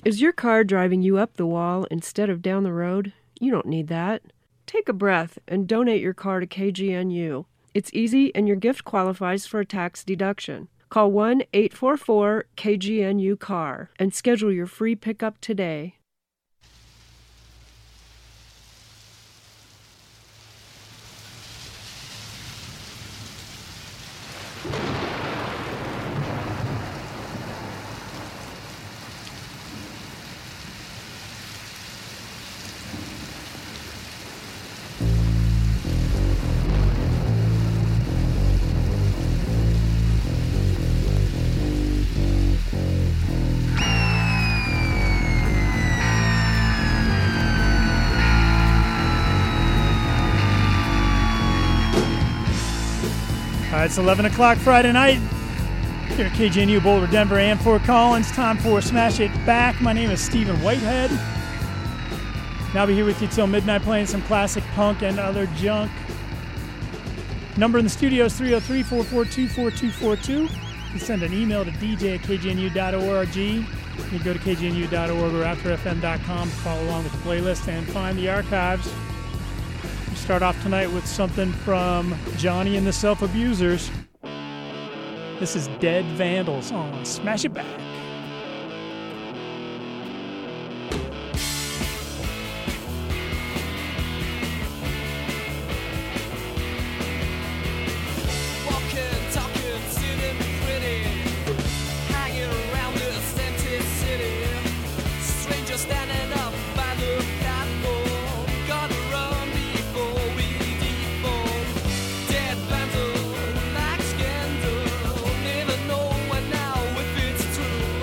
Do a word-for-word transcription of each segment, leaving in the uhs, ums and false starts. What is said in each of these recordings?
Is your car driving you up the wall instead of down the road? You don't need that. Take a breath and donate your car to K G N U. It's easy and your gift qualifies for a tax deduction. Call one eight four four K G N U car and schedule your free pickup today. All right, it's eleven o'clock Friday night here at K G N U Boulder, Denver, and Fort Collins. Time for Smash It Back. My name is Stephen Whitehead. And I'll be here with you till midnight playing some classic punk and other junk. Number in the studio is three oh three, four four two, four two four two. You can send an email to d j at k g n u dot org. You can go to k g n u dot org or after f m dot com to follow along with the playlist and find the archives. We start off tonight with something from Johnny and the Self-Abusers. This is Dead Vandals on Smash It Back. Never know when now if it's true.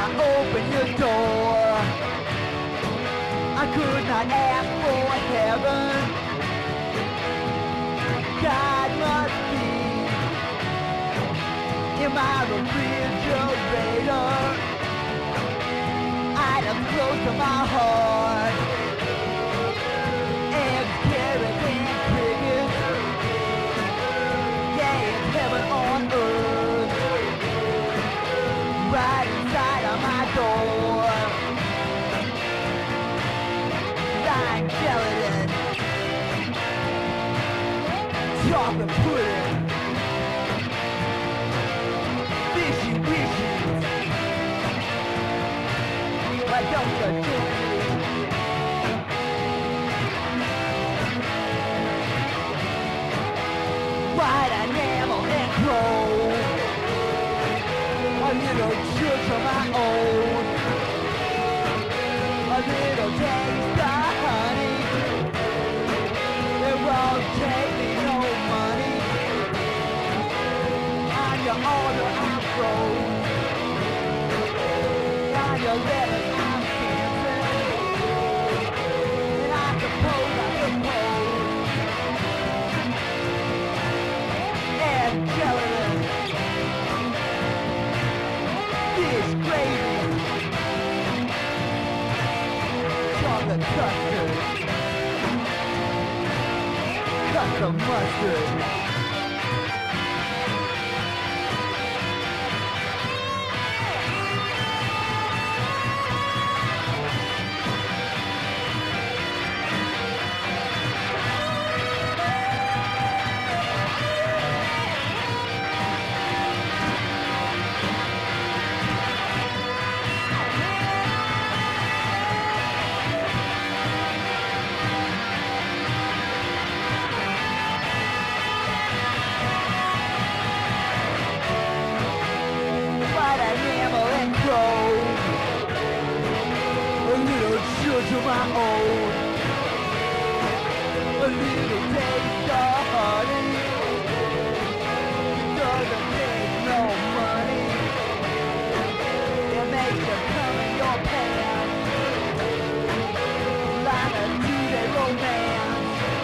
open your door. I could not ask for heaven. God must be in my refrigerator. Items close to my heart. Eggs, carrots, and crickets. Yeah, it's heaven on earth. Right inside of my door. Lime gelatin. Chocolate pudding. Fishy wishes. Why don't you do it? White enamel and crow. A little church of my own. A little taste of honey. It won't take me no money. On your order I'm froze. On your letters I'm dancing. And I suppose I suppose and gelatin, fish gravy, chocolate custard, custom mustard. To my own, a little taste of honey. Doesn't take no money. It makes you come in your pants like a two-day romance.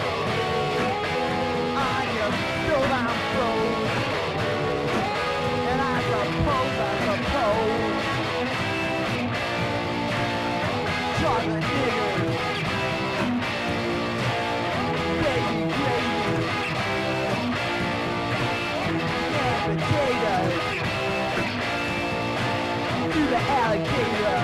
On your stove I'm froze, and I suppose I suppose chocolate niggers, baby gravy, and potatoes, through the alligator.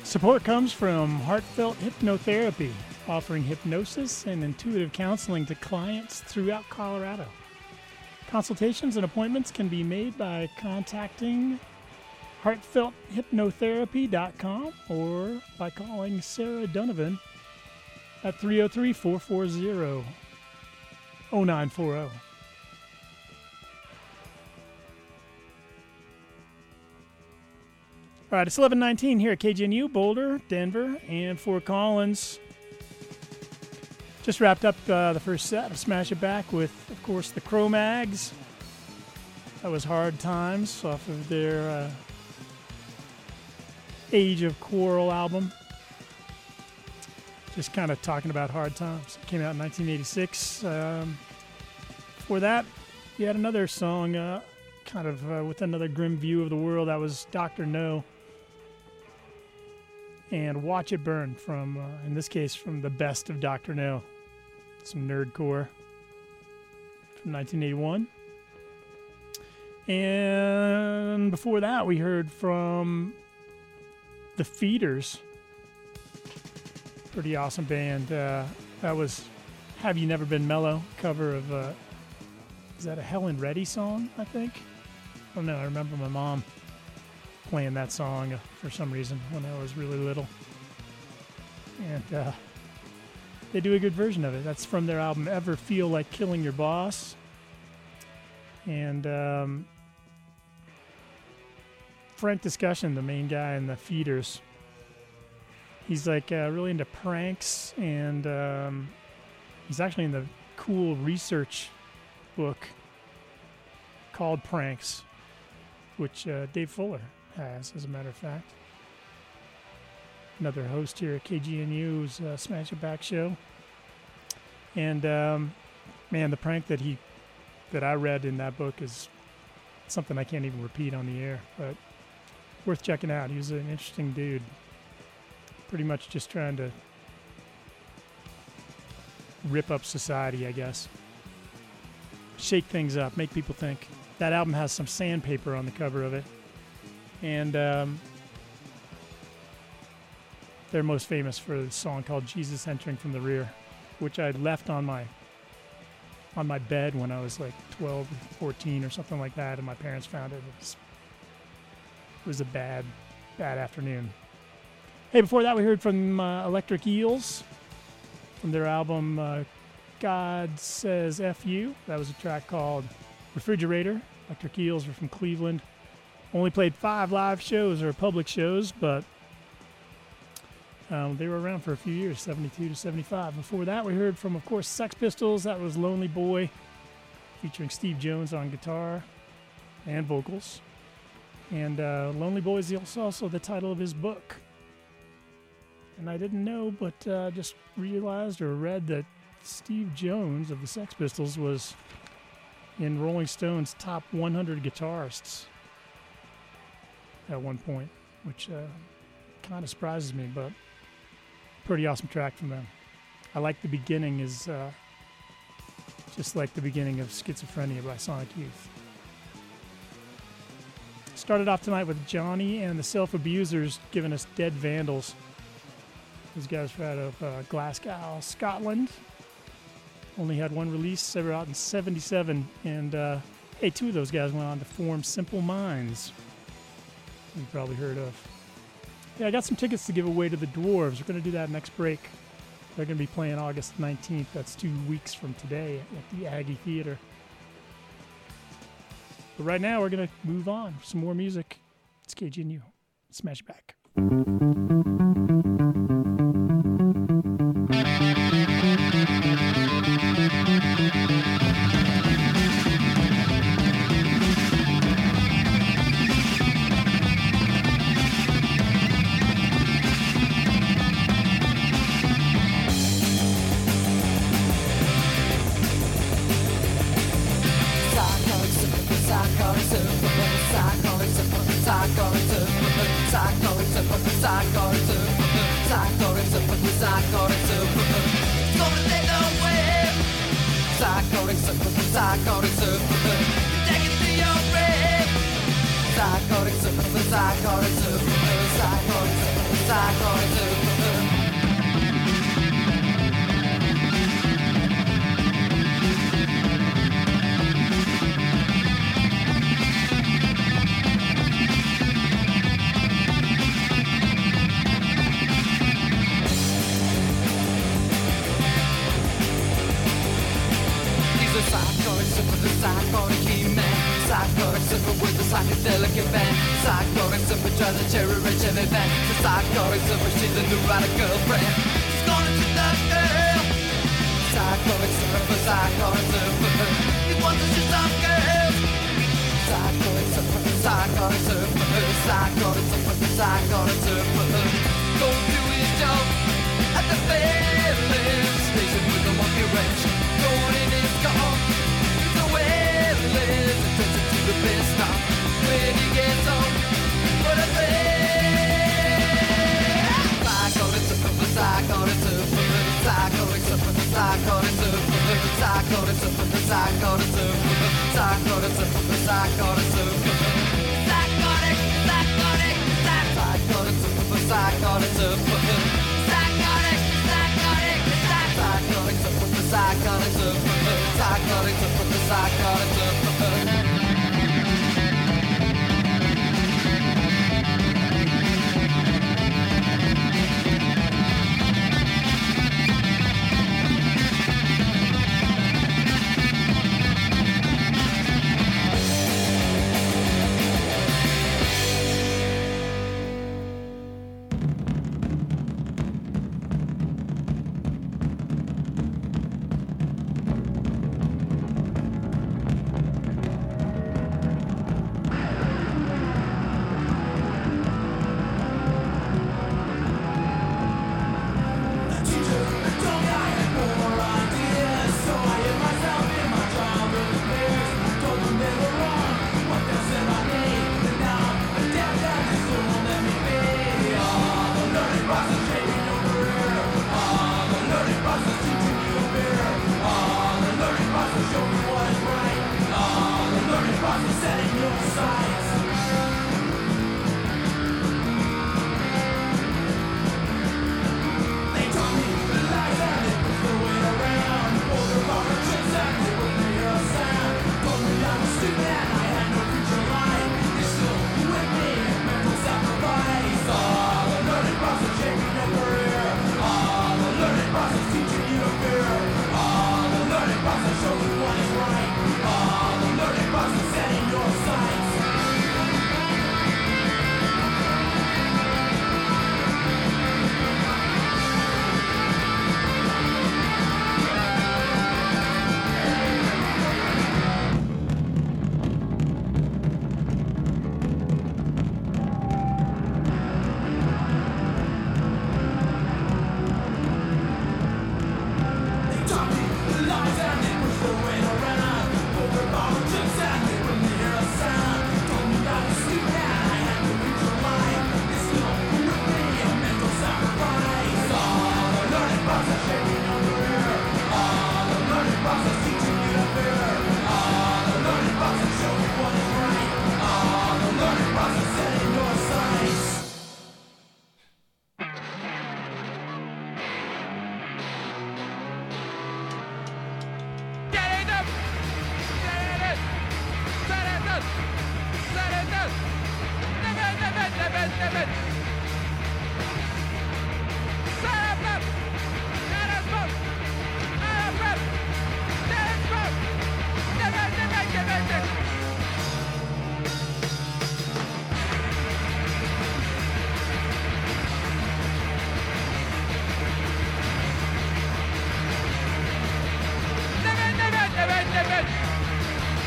Support comes from Heartfelt Hypnotherapy, offering hypnosis and intuitive counseling to clients throughout Colorado. Consultations and appointments can be made by contacting heartfelt hypnotherapy dot com or by calling Sarah Donovan at three oh three, four four zero, oh nine four oh. All right, it's eleven nineteen here at K G N U, Boulder, Denver, and Fort Collins. Just wrapped up uh, the first set of Smash It Back with, of course, the Cro-Mags. That was Hard Times off of their uh, Age of Quarrel album. Just kind of talking about hard times. It came out in nineteen eighty-six. Um, before that, you had another song uh, kind of uh, with another grim view of the world. That was Doctor No. And Watch It Burn from, uh, in this case, from the best of Doctor No. Some nerdcore from nineteen eighty-one. And before that, we heard from The Feeders. Pretty awesome band. Uh, that was Have You Never Been Mellow, cover of, uh, is that a Helen Reddy song, I think? I don't know. I remember my mom playing that song for some reason when I was really little. And uh, they do a good version of it. That's from their album Ever Feel Like Killing Your Boss. And um, Frank Discussion, the main guy in The Feeders, he's like uh, really into pranks, and um, he's actually in the cool research book called Pranks, which uh, Dave Fuller has, as a matter of fact. Another host here at K G N U's uh, Smash It Back show. And um, man, the prank that he that I read in that book is something I can't even repeat on the air, but worth checking out. He was an interesting dude. Pretty much just trying to rip up society, I guess. Shake things up, make people think. That album has some sandpaper on the cover of it. And um, they're most famous for a song called Jesus Entering from the Rear, which I left on my on my bed when I was like twelve or fourteen or something like that, and my parents found it. It was, it was a bad, bad afternoon. Hey, before that we heard from uh, Electric Eels from their album uh, God Says F You. That was a track called Refrigerator. Electric Eels were from Cleveland. Only played five live shows or public shows, but um, they were around for a few years, seventy-two to seventy-five. Before that, we heard from, of course, Sex Pistols. That was Lonely Boy, featuring Steve Jones on guitar and vocals. And uh, Lonely Boy is also the title of his book. And I didn't know, but uh, just realized or read that Steve Jones of the Sex Pistols was in Rolling Stone's top one hundred guitarists at one point, which uh, kind of surprises me, but pretty awesome track from them. I like the beginning is uh, just like the beginning of Schizophrenia by Sonic Youth. Started off tonight with Johnny and the Self-Abusers giving us Dead Vandals. These guys are out of uh, Glasgow, Scotland. Only had one release. They were out in seventy-seven. And, uh, hey, two of those guys went on to form Simple Minds. You've probably heard of. Yeah, I got some tickets to give away to the Dwarves. We're going to do that next break. They're going to be playing August nineteenth. That's two weeks from today at the Aggie Theater. But right now, we're going to move on. Some more music. It's K G N U. Smash It Back. Psychotic, psychotic, psychotic, psychotic, Psychotic he-man, psychotic super with a psychedelic event. Psychotic super drives a cherry rich heavy van. The psychotic super, she's a neurotic girlfriend. She's gonna shoot that girl. Psychotic super for psychotic super. He wants to shoot some girls. Psychotic super, psychotic super, psychotic super, psychotic super. Going to his job at the filling station with a monkey wrench. Going in his car. Attention to the best stop when he gets home. What a thing! Psychotic super, psychotic super, psychotic super, psychotic super, psychotic super, psychotic super, psychotic super, psychotic super, psychotic, psychotic, psychotic super, psychotic super, psychotic, psychotic, psychotic super, psychotic super, psychotic super, psychotic super.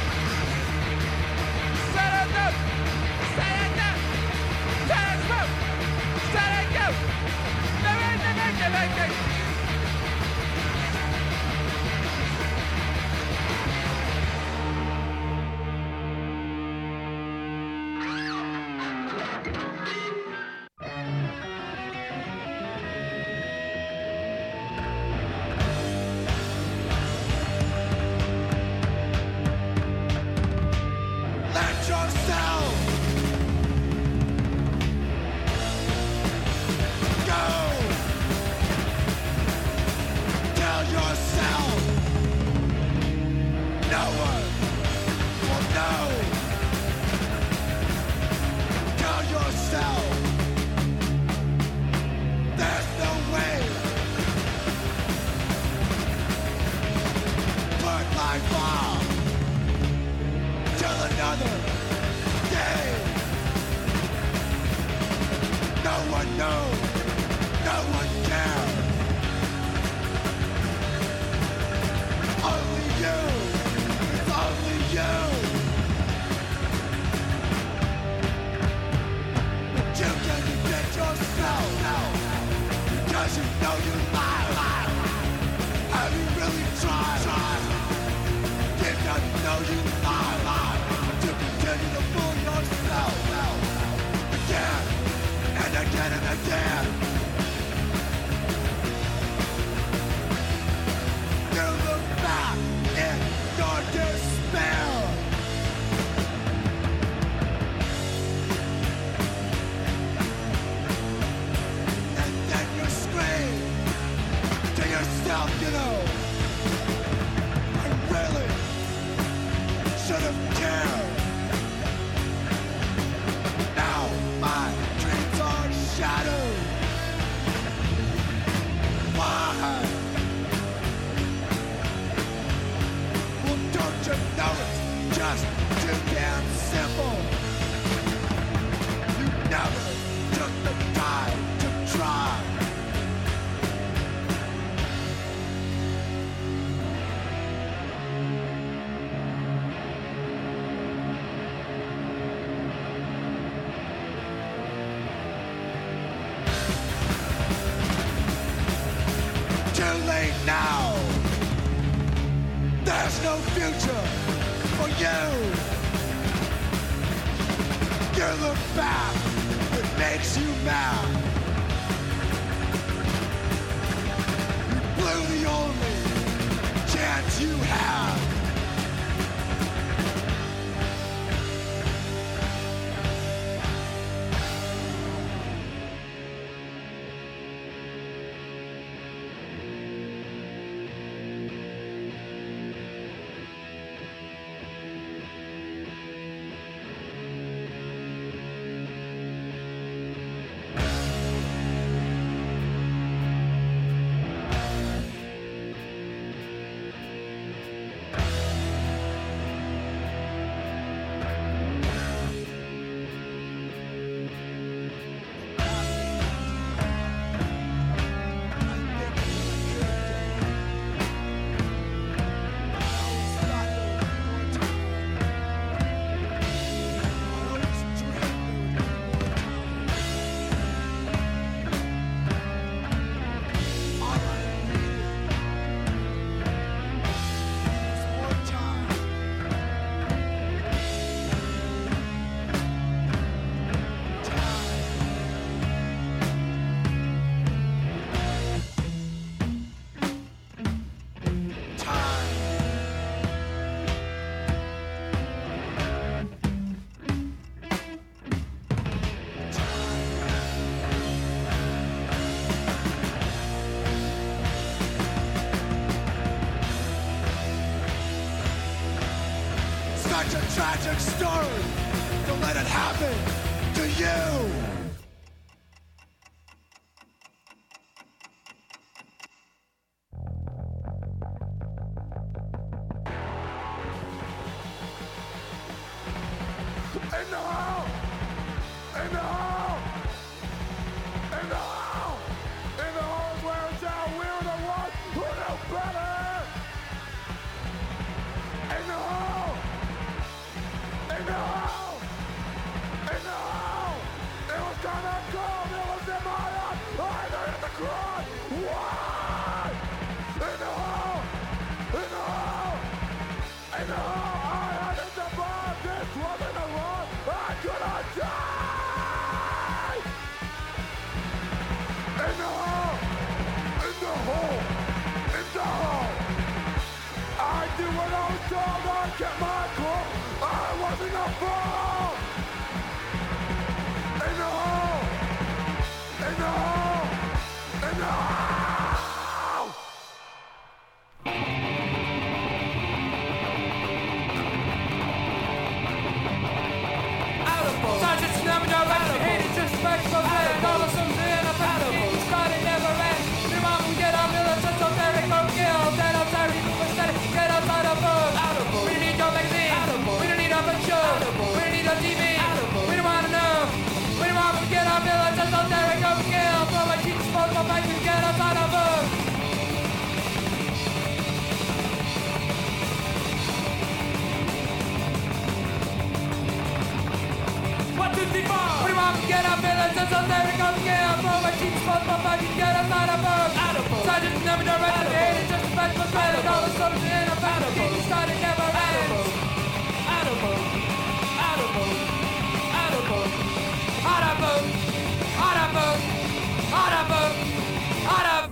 Stand up! Stand up! Stand up! know you lie, lie. Have you really tried, tried? Did not know you lie, lie. To continue to fool yourself, again and again and again. You look back in your despair. And then you scream to yourself, you know, I really should have cared. Now my dreams are shattered. Why? Well, don't you know it's just too damn simple? You never took the time to try. Too late now. There's no future for you. You look back, it makes you mad. You blew the only chance you had. Such a tragic story. Don't let it happen to you. In the hole! In the hole! In the hole! In the hole is where it's at. We're the ones who know better! In the hole! In the hole! In the hole! It was kinda cold, it was in my eyes! I needed to cry! Why? In the hole! In the hole! In the hole! I had to survive! This wasn't a run! I could have died! In the hole! In the hole! In the hole! I did what I was told, I kept my cool! I wasn't a fool! In the hole! In the hole! In the hole! Sergeant's never direct, hated disrespectful, man, all of some sin, a pattern, started never end. Your mom will get on militant, so there they go, kill, then I'll tell you, get outside of us. We don't need your magazine, we don't need a show, we don't need a That's a esoteric of scale. Throw my cheeks, both my fucking get us out of boat. Out of boat. Sergeant never directed me. It's just a fact, but thread. All the subs in a battle. King started never ends. Out of boat. Out of boat. Out of boat. Out of boat. Out of boat. Out of boat. Out of.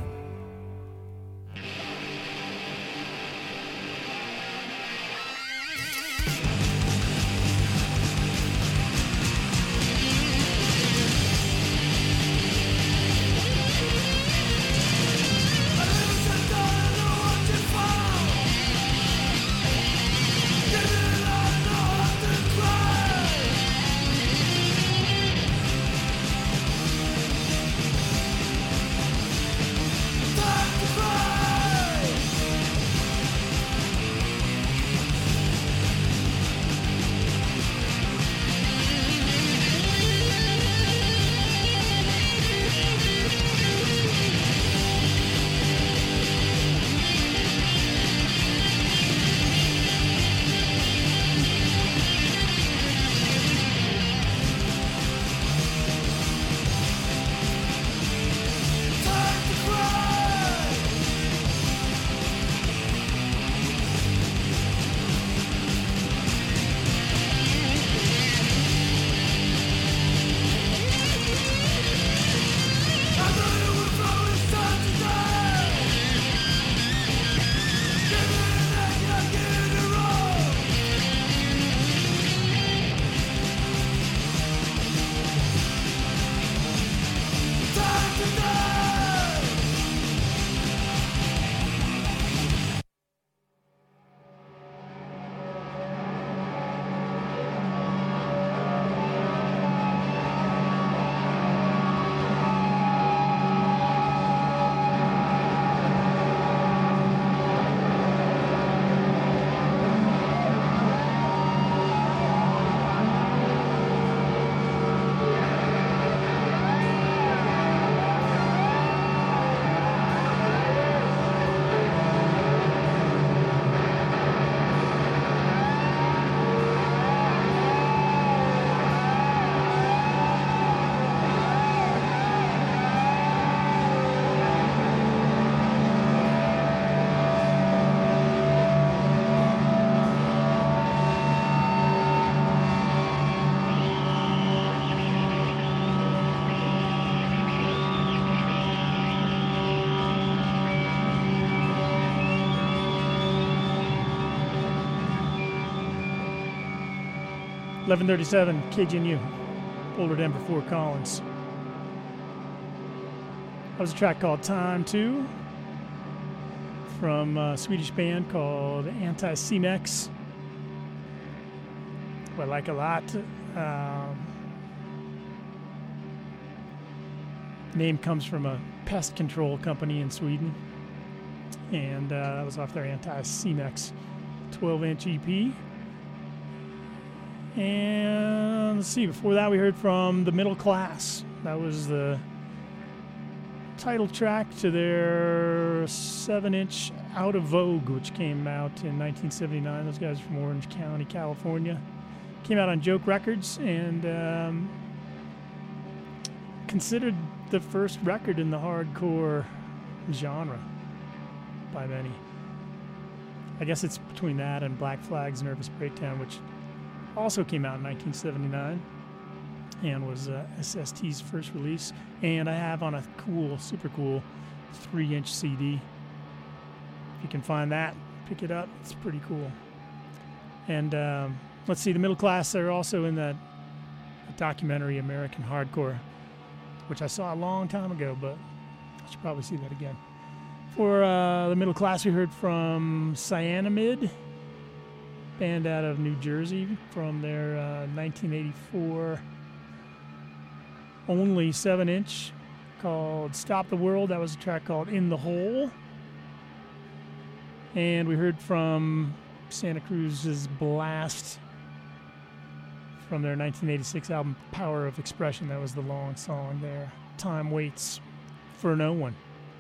eleven thirty-seven K G N U, Boulder, Denver, Fort Collins. That was a track called Time two from a Swedish band called Anticimex, who I like a lot. Um, name comes from a pest control company in Sweden, and uh, that was off their Anticimex twelve inch E P. And let's see, before that we heard from The Middle Class. That was the title track to their seven inch Out of Vogue, which came out in nineteen seventy-nine. Those guys are from Orange County, California. Came out on Joke Records, and um, considered the first record in the hardcore genre by many. I guess it's between that and Black Flag's Nervous Breakdown, which also came out in nineteen seventy-nine and was uh, S S T's first release. And I have on a cool, super cool three inch C D. If you can find that, pick it up. It's pretty cool. And um, let's see, The Middle Class, they're also in that documentary American Hardcore, which I saw a long time ago, but I should probably see that again. For uh, The Middle Class, we heard from Cyanamid, band out of New Jersey, from their uh, nineteen eighty-four only seven inch called Stop the World. That was a track called In the Hole. And we heard from Santa Cruz's Blast from their nineteen eighty-six album Power of Expression. That was the long song there. Time Waits for No One.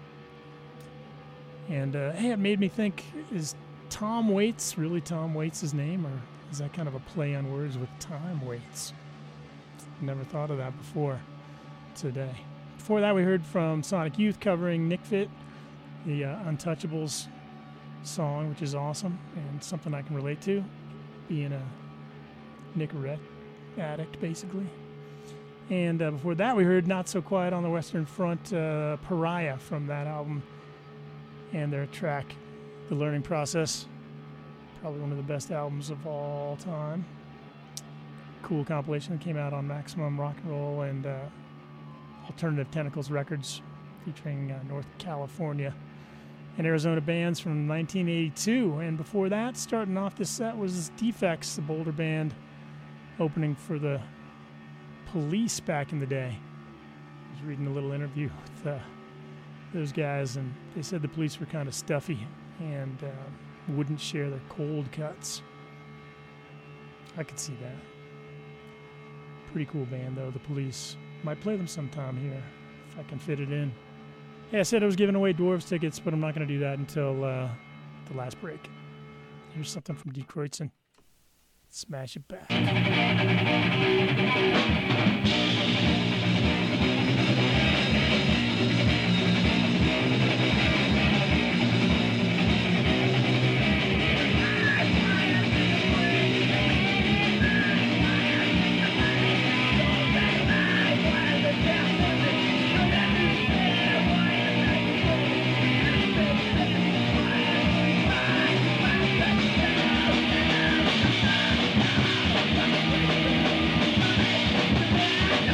And uh, hey, it made me think, is Tom Waits really Tom Waits' name, or is that kind of a play on words with Time Waits? Never thought of that before. today. Before that, we heard from Sonic Youth covering Nick Fit, the uh, Untouchables song, which is awesome and something I can relate to, being a Nicorette addict, basically. And uh, before that, we heard Not So Quiet on the Western Front, uh, Pariah from that album, and their track, The Learning Process. Probably one of the best albums of all time. Cool compilation that came out on Maximum Rock and Roll and uh, Alternative Tentacles Records, featuring uh, North California and Arizona bands from nineteen eighty-two. And before that, starting off this set was Defects, the Boulder band, opening for the Police back in the day. I was reading a little interview with uh, those guys, and they said the Police were kind of stuffy and uh, wouldn't share their cold cuts. I could see that. Pretty cool band, though, the Police. Might play them sometime here, if I can fit it in. Yeah, I said I was giving away Dwarves tickets, but I'm not going to do that until uh, the last break. Here's something from Die Kreuzen. Smash it back. Yeah.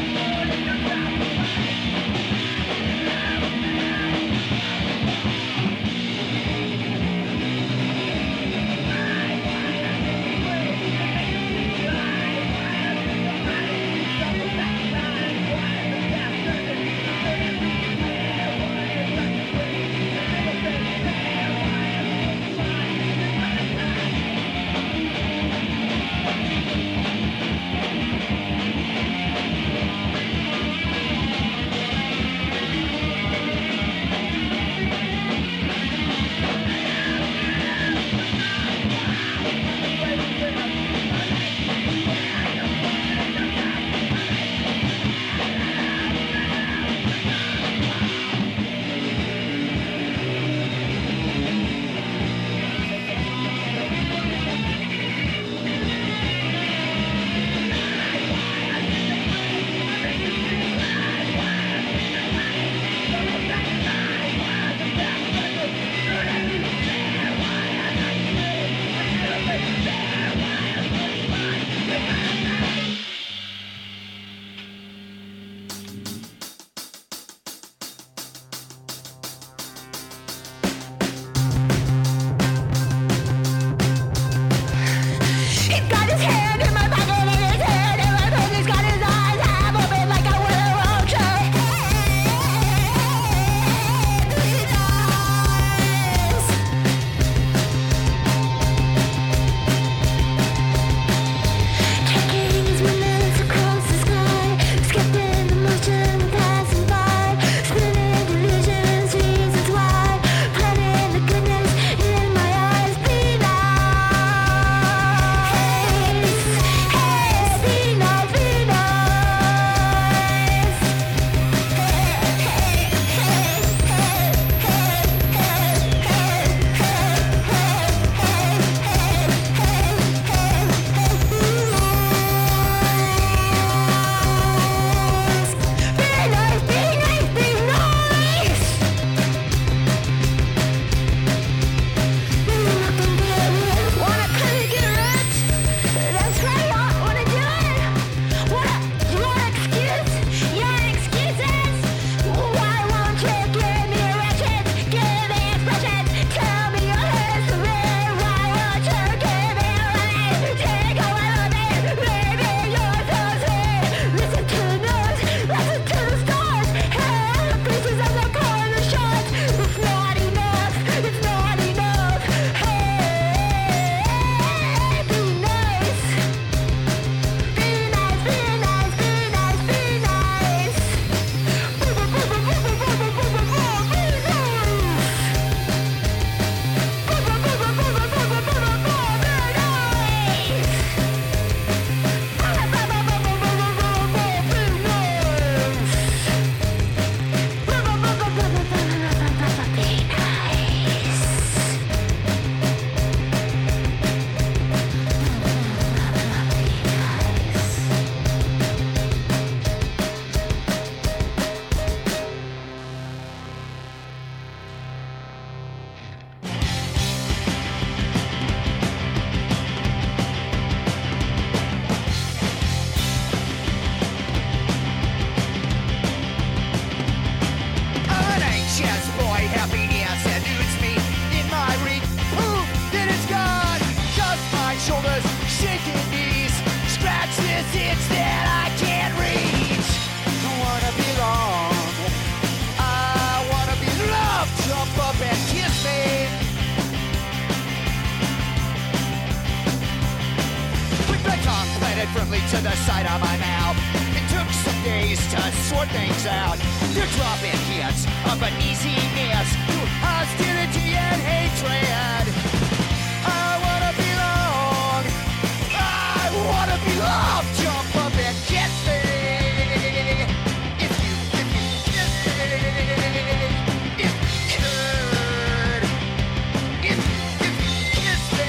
to the side of my mouth. It took some days to sort things out. You're dropping hits of uneasiness to hostility and hatred. I wanna belong. I wanna belong. Jump up and kiss me. If you, if you kiss me. If you could. If, if you kiss me.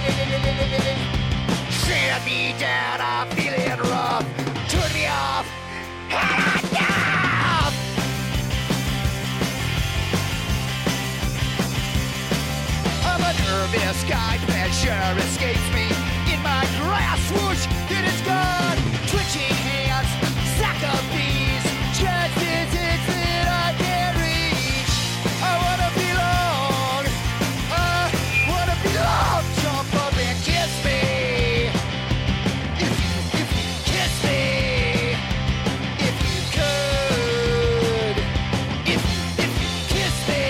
Sand me down, I'm feeling rough. Turn me off. Enough! I'm a nervous guy, pleasure escapes me. In my grass swoosh, it is gone. Twitching hands, sack of bees, just visits that I can't reach. I wanna belong, I wanna belong. Jump up and kiss me. If you, if you kiss me. If you could. If you, if you kiss me.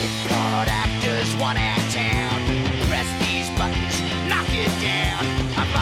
Part actors, one act town. Press these buttons, knock it down. I'm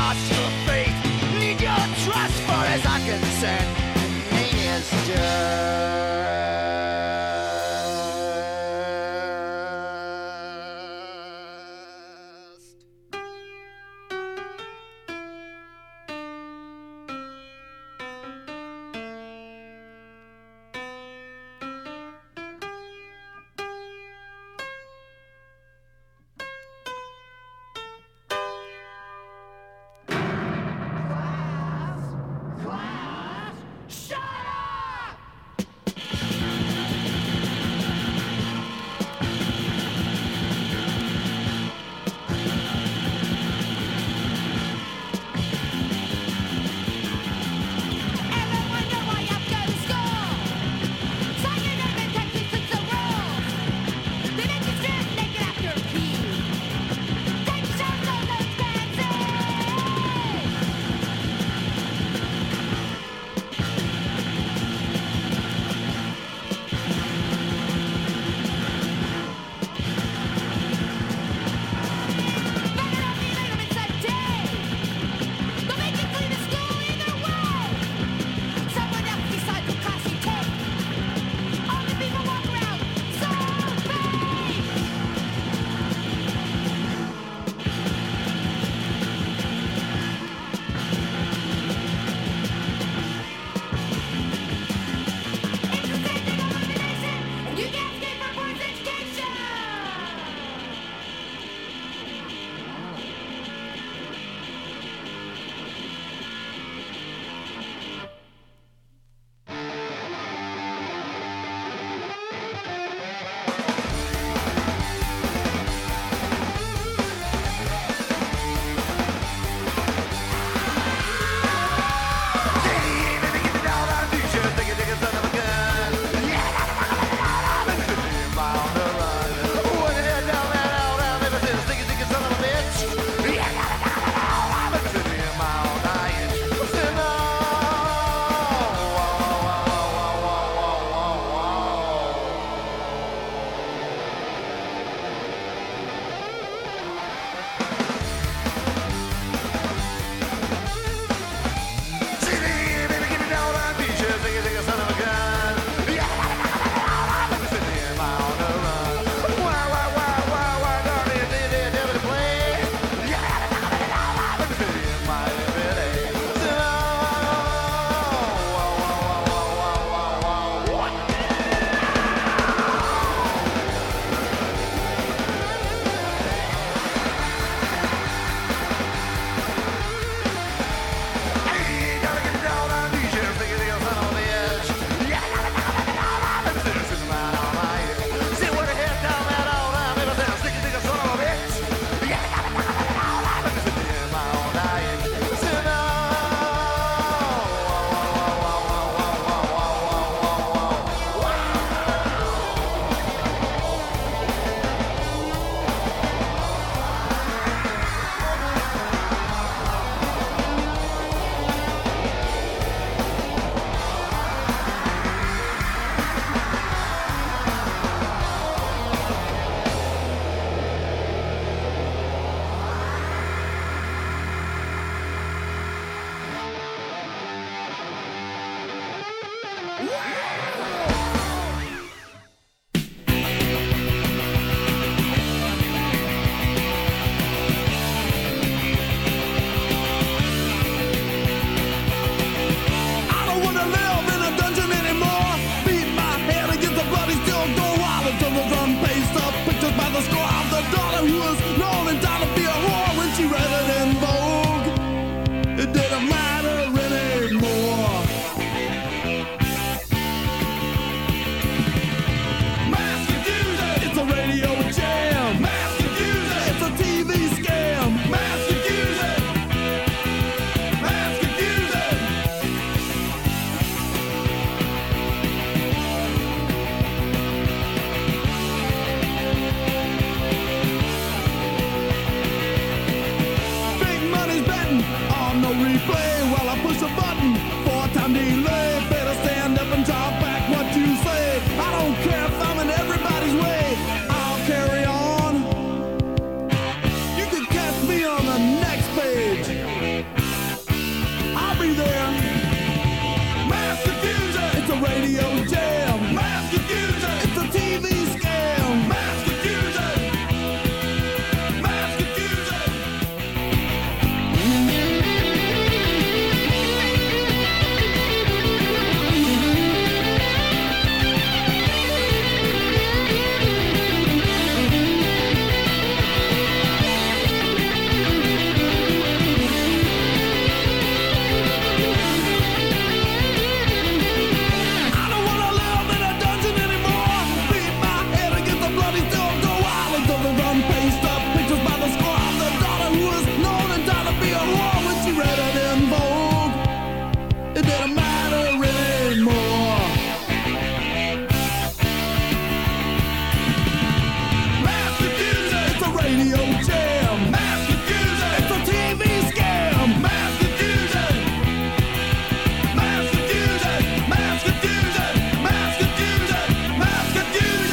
radio jam. Mass confusion, it's a T V scam. Mass confusion, mass confusion, mass confusion, mass confusion, mass confusion.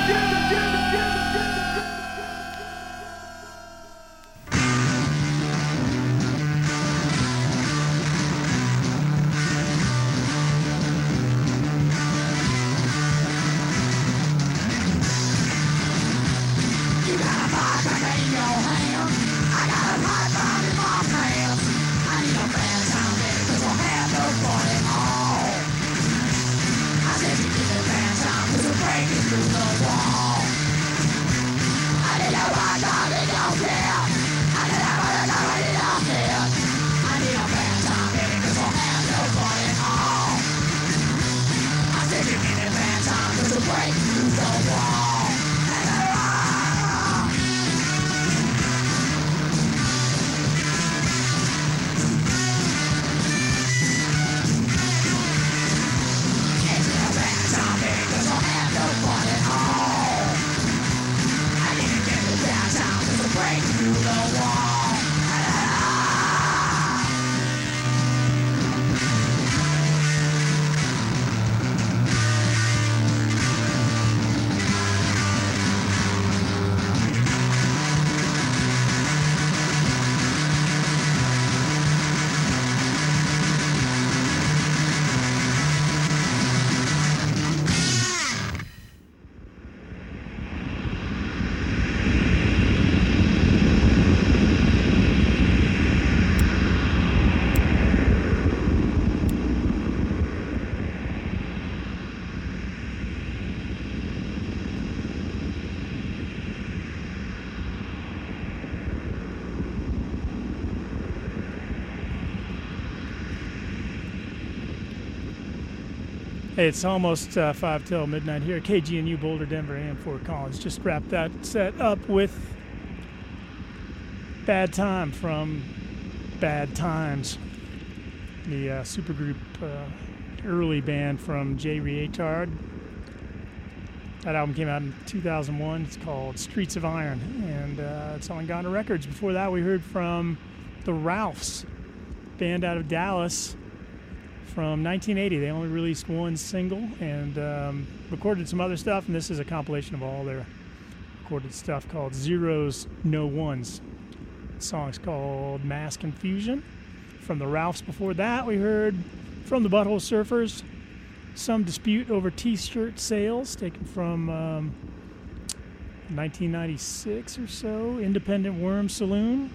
Hey, it's almost uh, five till midnight here at K G N U Boulder, Denver, and Fort Collins. Just wrapped that set up with Bad Time from Bad Times, the uh, supergroup uh, early band from Jay Reatard. That album came out in two thousand one. It's called Streets of Iron, and uh, it's on Ghana Records. Before that, we heard from the Ralphs, band out of Dallas, from nineteen eighty. They only released one single and um, recorded some other stuff, and this is a compilation of all their recorded stuff called Zeros, No Ones. The song's called Mass Confusion. From the Ralphs before that, we heard from the Butthole Surfers, Some Dispute Over T-Shirt Sales, taken from um, nineteen ninety-six or so, Independent Worm Saloon.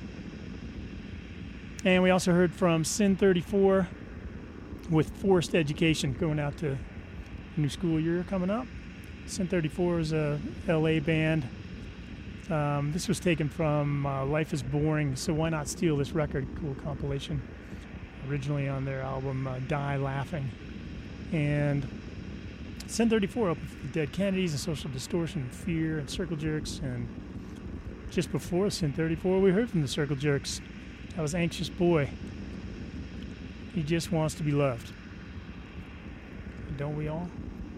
And we also heard from Sin thirty-four with Forced Education, going out to a new school year coming up. Sin thirty-four is a L A band. Um, this was taken from uh, Life is Boring, So Why Not Steal This Record? Cool compilation. Originally on their album uh, Die Laughing. And Sin thirty-four opened for the Dead Kennedys and Social Distortion, Fear, and Circle Jerks. And just before Sin thirty-four, we heard from the Circle Jerks. That was Anxious Boy. He just wants to be loved. Don't we all?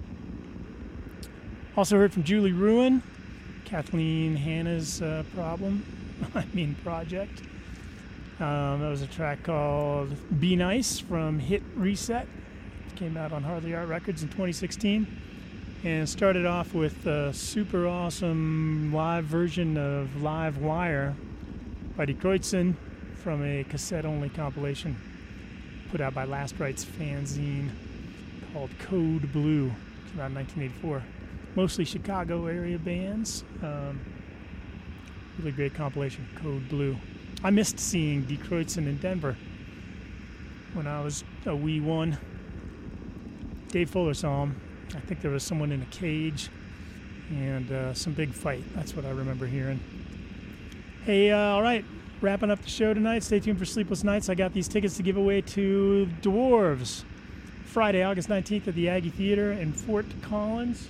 Also heard from Julie Ruin, Kathleen Hanna's uh, Problem, I mean Project. Um, that was a track called Be Nice from Hit Reset. It came out on Hardly Art Records in twenty sixteen. And started off with a super awesome live version of Live Wire by Die Kreuzen from a cassette-only compilation put out by Last Right's fanzine called Code Blue. Came out in nineteen eighty-four. Mostly Chicago area bands. Um, really great compilation, Code Blue. I missed seeing Die Kreuzen in Denver when I was a wee one. Dave Fuller saw him. I think there was someone in a cage and uh, some big fight. That's what I remember hearing. Hey, uh, all right. Wrapping up the show tonight. Stay tuned for Sleepless Nights. I got these tickets to give away to Dwarves Friday, August nineteenth at the Aggie Theater in Fort Collins.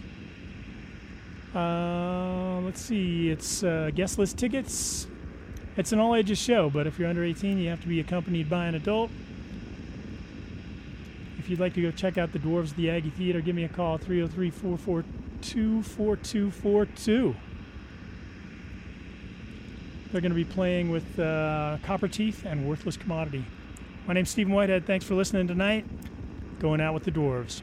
Uh, let's see. It's uh, guest list tickets. It's an all-ages show, but if you're under eighteen, you have to be accompanied by an adult. If you'd like to go check out the Dwarves at the Aggie Theater, give me a call, three oh three, four four two, four two four two. They're going to be playing with uh, Copper Teeth and Worthless Commodity. My name's Stephen Whitehead. Thanks for listening tonight. Going out with the Dwarves.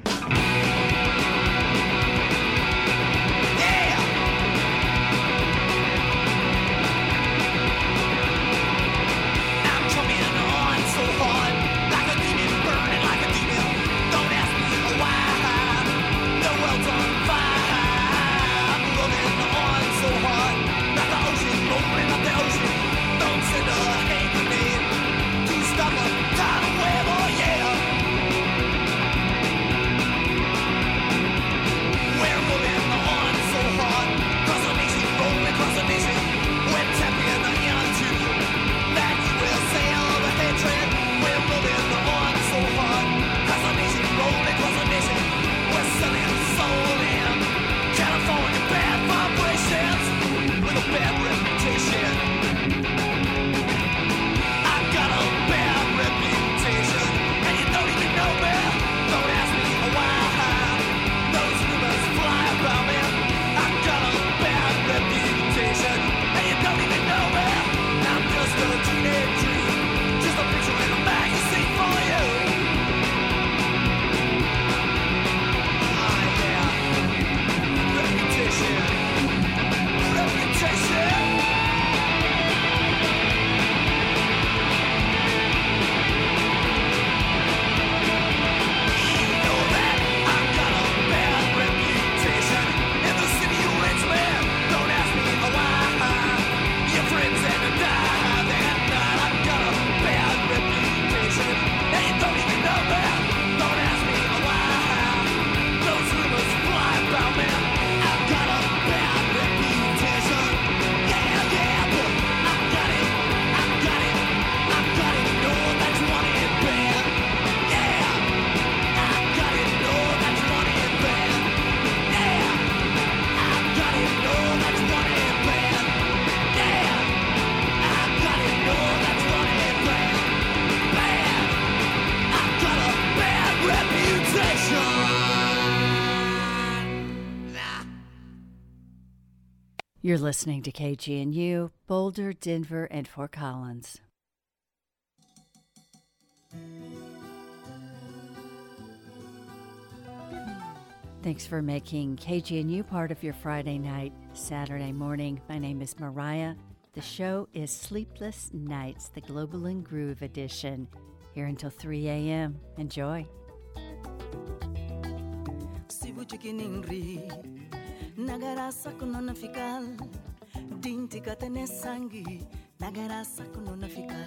You're listening to K G N U, Boulder, Denver, and Fort Collins. Thanks for making K G N U part of your Friday night, Saturday morning. My name is Mariah. The show is Sleepless Nights, the Global and Groove edition. Here until three a.m. Enjoy. Nagarasa kunona fikal dinti katene sangi nagarasa kunona fikal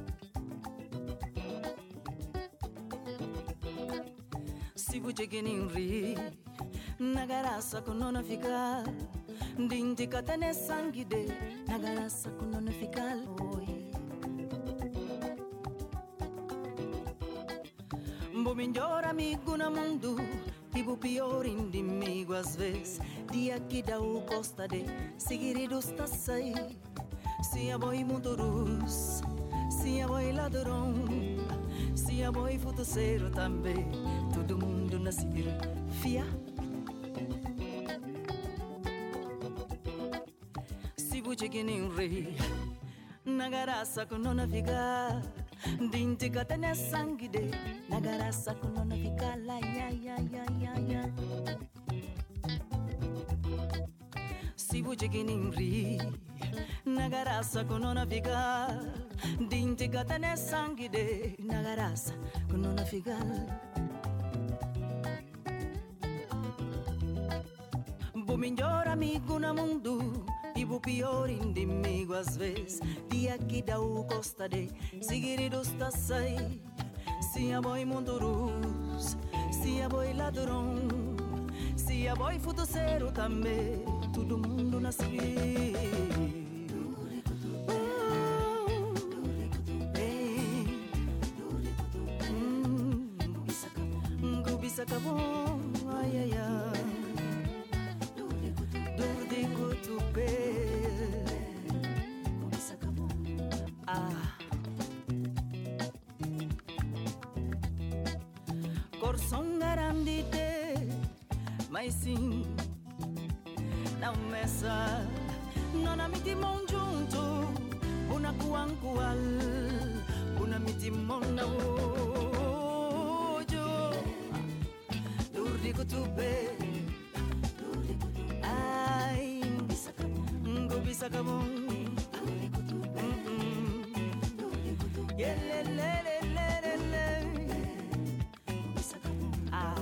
Sibu cheginin ri nagarasa kunona fikal dinti katene sangi de nagarasa kunona fikal Mbo minjora miguna mundu Ibu pior inimigo às vezes Dia que dá o costa de Seguir dos taçai Se a boi motorus Se a boi ladrão Se a boi futuceiro também Todo mundo nascer fia Se buche que nem rei Nagaraça com nona ficar Dinti katene sangue de Nagarasa com nona ficar lá ya ya ya ya ya Si buche que nem ri Nagarasa com nona ficar Dinti katene sangue de Nagarasa com nona ficar Bo melhor amigo no mundo E o pior inimigo às vezes Dia que dá o costa de Seguir dos taçai Se a boi mondurus Se a boi ladrão Se a boi futuceiro também Todo mundo nasce Acabou, ai ai ai Dor de cotupé Ah Corção garantite Mas sim Não meça non amiti mon giunto, una kuankual, una miti monna ojo, durdi kutube, ay, go bisa kamong, yelelelelelele, ah.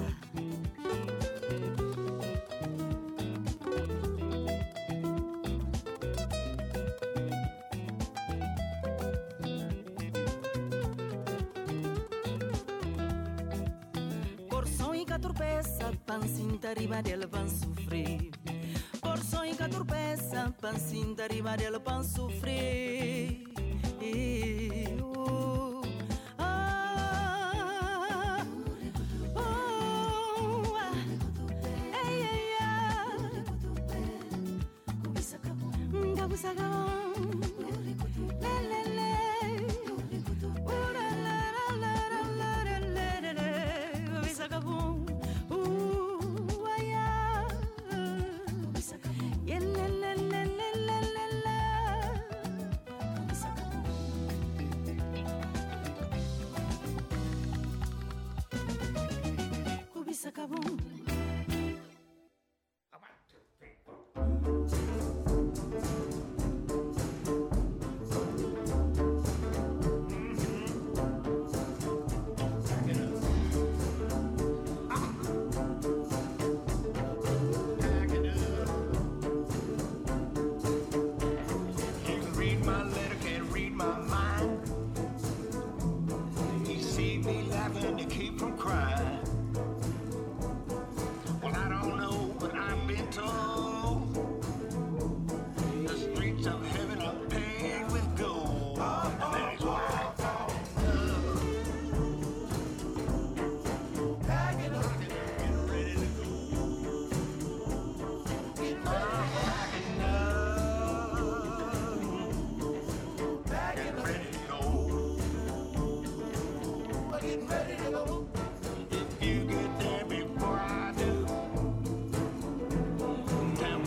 Turpesa, pancinta riba del pan sofrer. Por sonho que turpesa, pancinta riba del pan sofrer. Oh, ah, oh, ah, ei, ei, ah. Gabusagabon.